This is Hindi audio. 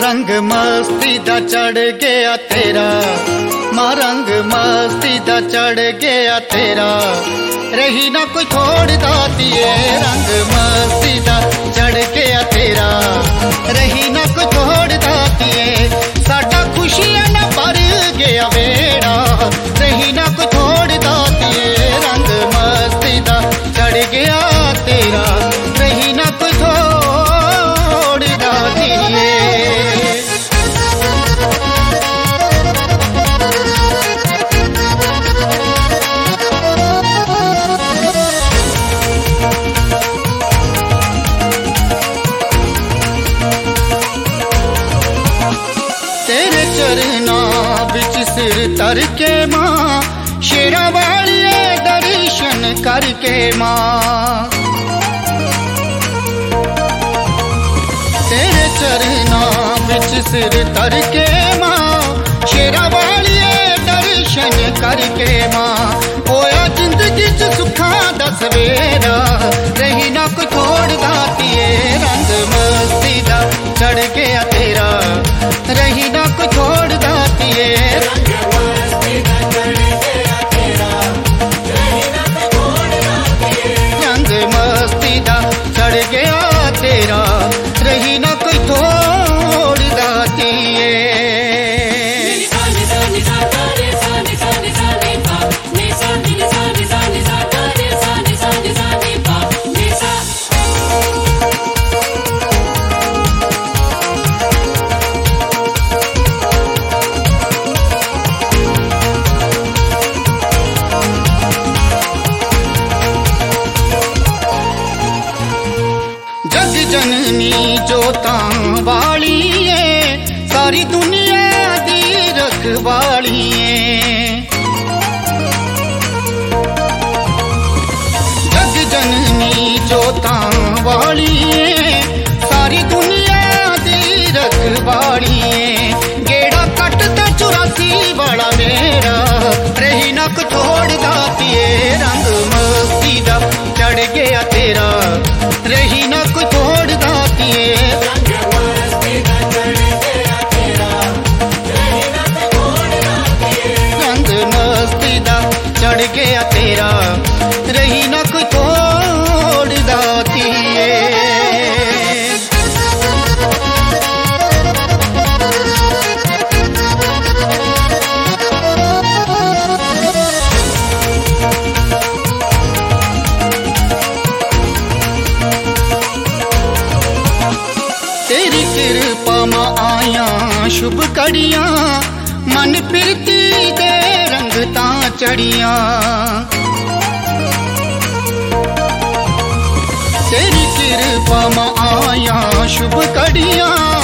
रंग मस्ती दा चढ़ गया तेरा, मां रंग मस्ती दा चढ़ गया तेरा, रही ना कोई थोड़ी दातिए। रंग मस्ती दा चढ़ गया तेरा, रही ना कोई थोड़ी दातिए। साडा खुशियां ना भर गया बेड़ा, रही ना कोई थोड़ी दातिए। रंग मस्ती दा चढ़ गया तेरा, रही ना कोई थोड़ी दातिए। तेरे चरना बिच सिर तर के मां, शेरा वालिए दर्शन करके मां। तेरे चरना बिच सिर तर के मां, शेरा वालिए दर्शन करके मां। होया जिंदगी च सुखा दा सवेरा, रही ना कोई थोड़ दातिए। रंग मस्ती दा चढ़ गया तेरा, रही ना कोई थोड़ दातिए। रंग मस्ती दा चढ़ गया तेरा, रही ना कोई थोड़ दातिए। जग जननी जोतां वाली है, सारी दुनिया दी रखवाली है। जग जननी जोतां वाली है, सारी दुनिया दी रखवाली है। गेड़ा कटता 84 वाला मेरा, रही ना कोई थोड़ दातिए। रंग मस्ती दा चढ़ गया तेरा, रही ना कोई थोड़ दातिए। रंग मस्ती दा चढ़ गया तेरा, रही ना कोई थोड़ दातिए। तेरी कृपा मां आया शुभ कड़ियां, मन प्रीति दे रंग तां चढ़ियां। तेरी कृपा मां आया शुभ कड़ियां,